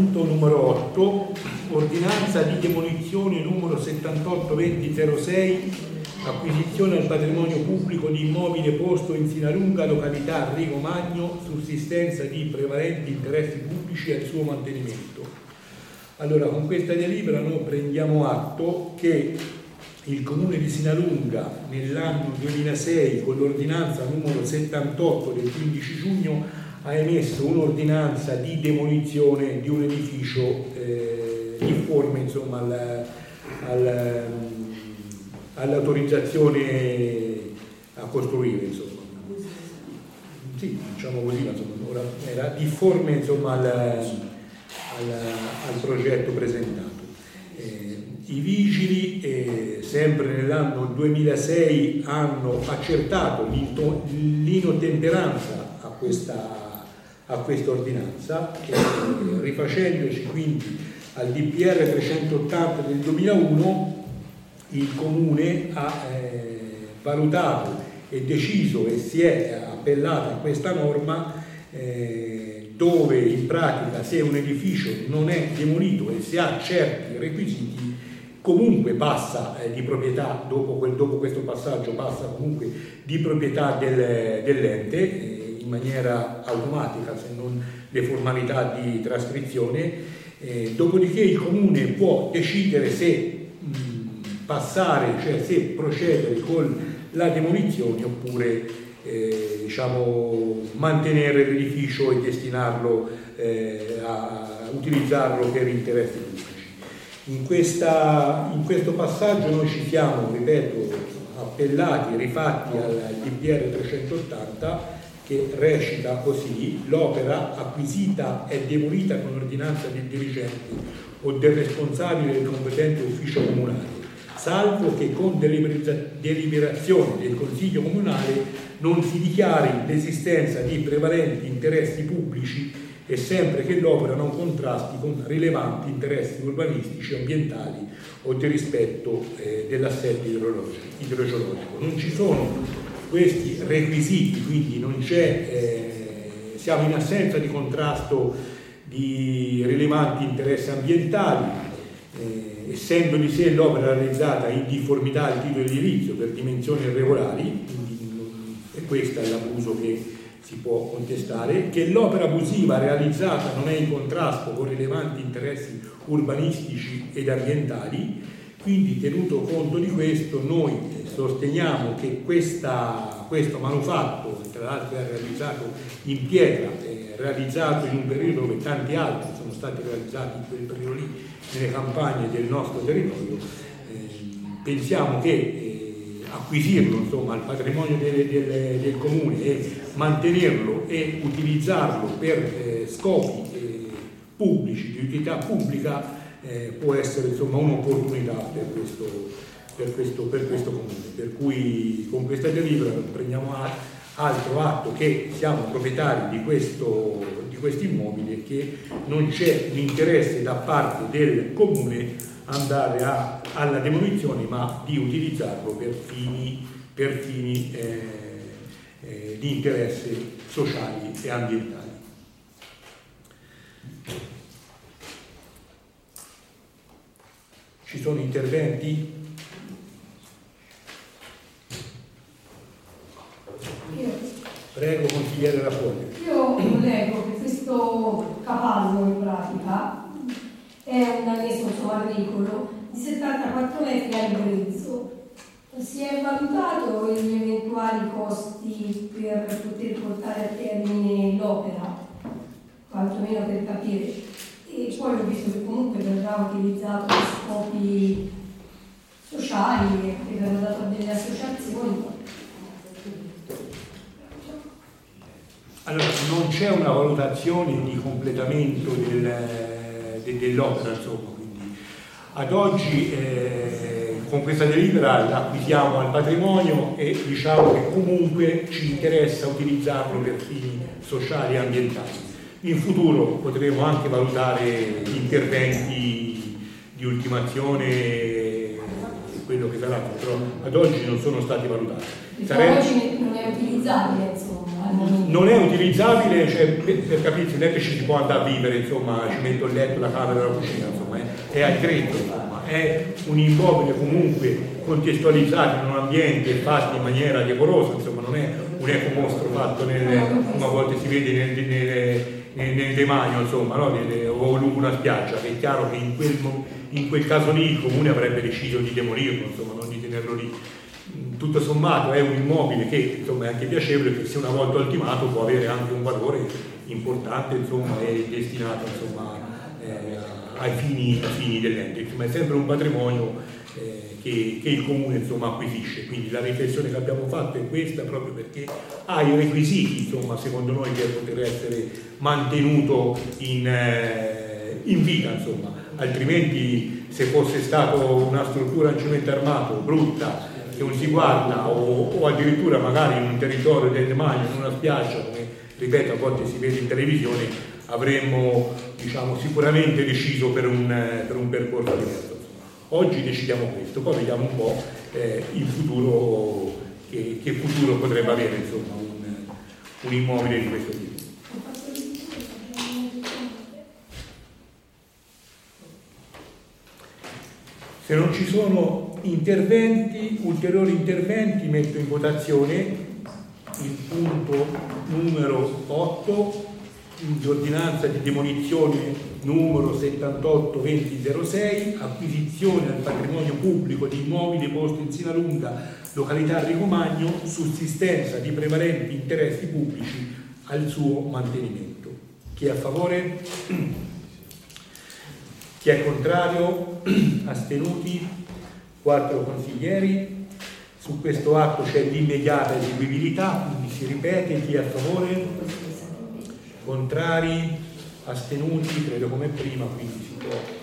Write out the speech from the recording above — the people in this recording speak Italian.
punto numero 8, ordinanza di demolizione numero 782006, acquisizione al patrimonio pubblico di immobile posto in Sinalunga, località Rigo Magno, sussistenza di prevalenti interessi pubblici e al suo mantenimento. Allora, con questa delibera noi prendiamo atto che il Comune di Sinalunga nell'anno 2006, con l'ordinanza numero 78 del 15 giugno, ha emesso un'ordinanza di demolizione di un edificio difforme, insomma, all'autorizzazione a costruire, insomma. Sì, diciamo così, insomma, era difforme, insomma, al progetto presentato. I vigili, sempre nell'anno 2006, hanno accertato l'inottemperanza a questa ordinanza, rifacendoci quindi al DPR 380 del 2001. Il Comune ha valutato e deciso e si è appellata a questa norma, dove in pratica, se un edificio non è demolito e se ha certi requisiti, comunque passa di proprietà, dopo questo passaggio passa comunque di proprietà dell'ente, in maniera automatica, se non le formalità di trascrizione. Dopodiché il Comune può decidere se passare, cioè se procedere con la demolizione oppure diciamo, mantenere l'edificio e destinarlo a utilizzarlo per interessi pubblici. In questo passaggio noi ci siamo, ripeto, appellati, rifatti al DPR 380, che recita così: l'opera acquisita è demolita con ordinanza del dirigente o del responsabile del competente ufficio comunale, salvo che con deliberazione del Consiglio Comunale non si dichiari l'esistenza di prevalenti interessi pubblici e sempre che l'opera non contrasti con rilevanti interessi urbanistici, ambientali o di rispetto dell'assetto idrogeologico. Non ci sono questi requisiti, quindi non c'è, siamo in assenza di contrasto di rilevanti interessi ambientali, essendo di sé l'opera realizzata in difformità al titolo edilizio per dimensioni irregolari, e questo è l'abuso che si può contestare, che l'opera abusiva realizzata non è in contrasto con rilevanti interessi urbanistici ed ambientali. Quindi, tenuto conto di questo, noi sosteniamo che questo manufatto, tra l'altro è realizzato in pietra, è realizzato in un periodo dove tanti altri sono stati realizzati in quel periodo lì nelle campagne del nostro territorio, pensiamo che acquisirlo, insomma, al patrimonio del Comune e mantenerlo e utilizzarlo per scopi pubblici, di utilità pubblica, può essere, insomma, un'opportunità per questo Comune. Per cui con questa delibera prendiamo altro atto che siamo proprietari di questo immobile e che non c'è un interesse da parte del Comune andare alla demolizione, ma di utilizzarlo per fini di interesse sociali e ambientali. Ci sono interventi? Prego, consigliere Raffoni. Io leggo che questo cavallo in pratica è un annesso agricolo di 74 metri al grezzo. Si è valutato gli eventuali costi per poter portare a termine l'opera, quantomeno per capire. E poi ho visto che comunque verrà utilizzato per scopi sociali e che verrà dato a delle associazioni. Allora, non c'è una valutazione di completamento dell'opera, insomma, quindi ad oggi con questa delibera l'acquisiamo al patrimonio e diciamo che comunque ci interessa utilizzarlo per fini sociali e ambientali. In futuro potremo anche valutare interventi di ultimazione quello che sarà, però ad oggi non sono stati valutati. Oggi non è utilizzabile, insomma. Non è utilizzabile, cioè, per capirsi, non è che ci si può andare a vivere, insomma, ci metto il letto, la camera, la cucina, insomma, è aggrezzo, insomma, è un immobile comunque contestualizzato in un ambiente fatto in maniera decorosa, insomma, non è un ecomostro fatto come a volte si vede nel demanio, insomma, no? O lungo una spiaggia, che è chiaro che in quel caso lì il comune avrebbe deciso di demolirlo, insomma, non di tenerlo lì. Tutto sommato è un immobile che, insomma, è anche piacevole, che se una volta ultimato può avere anche un valore importante, insomma, e destinato, insomma, ai fini dell'ente. Insomma, è sempre un patrimonio che il comune, insomma, acquisisce. Quindi la riflessione che abbiamo fatto è questa, proprio perché ha i requisiti, insomma, secondo noi, per poter essere mantenuto in vita, insomma. Altrimenti, se fosse stato una struttura in cemento armato brutta, che non si guarda, o addirittura magari in un territorio del demanio, in una spiaggia, come ripeto a volte si vede in televisione, avremmo, diciamo, sicuramente deciso per un percorso diverso. Oggi decidiamo questo, poi vediamo un po' il futuro, che futuro potrebbe avere, insomma, un immobile di questo tipo. Se non ci sono ulteriori interventi, metto in votazione il punto numero 8 di ordinanza di demolizione numero 78-2006, acquisizione al patrimonio pubblico di immobili posti in Sinalunga, località Rigomagno, sussistenza di prevalenti interessi pubblici al suo mantenimento. Chi è a favore? Chi è contrario? Astenuti? 4 consiglieri. Su questo atto c'è l'immediata eseguibilità, quindi si ripete. Chi è a favore? Contrari? Astenuti? Credo come prima, quindi si può